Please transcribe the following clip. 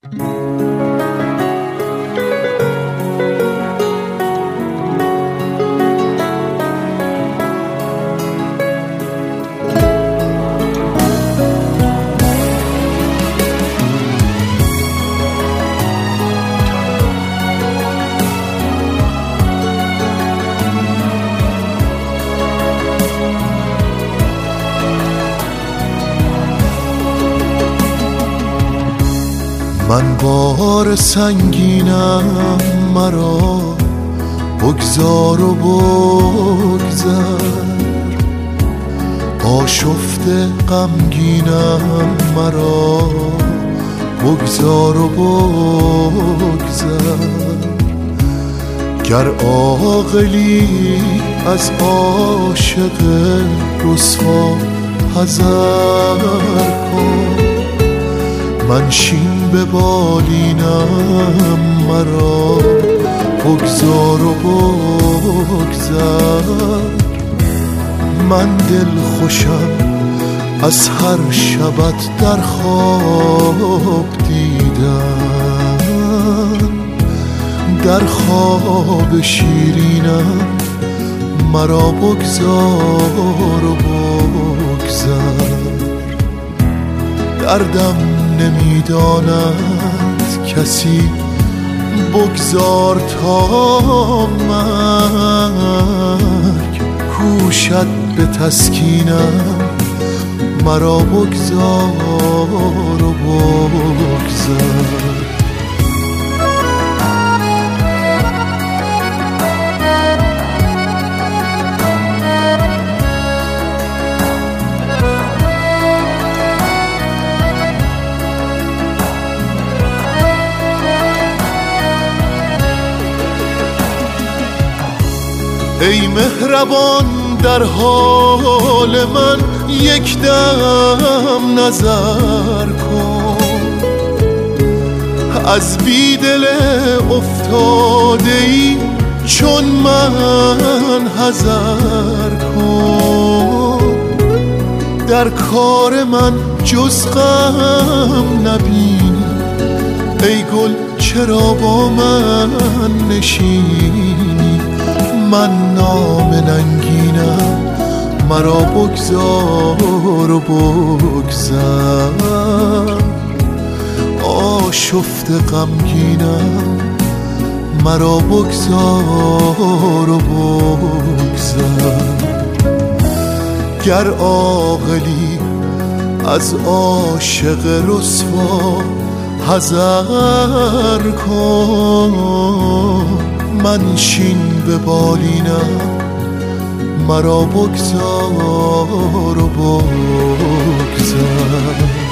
من بار سنگینم، مرا بگذار و بگذر. آشفته غمگینم، مرا بگذار و بگذر. گر عاقلی از عاشق رسوا حذر کن. منشین به بالینم، مرا بگذار و بگذر. من دل خوشم از هر شبت در خواب دیدن. در خواب شیرینم، مرا بگذار و بگذر. دردم نمیداند کسی، بگذار تا مرگ کوشد به تسکینم. مرا بگذار و بگذر. ای مهربان در حال من یک دم نظر کن. از بیدل افتاده‌ای چون من حذر کن. در کار من جز غم نبینی، ای گل چرا با من نشینی. من نامننگینم، مرا بگذار و بگذر. آشفته غمگینم، مرا بگذار و بگذر. گر عاقلی از عاشق رسوا حذر کن. منشین به بالینم، مرا بگذار و بگذر.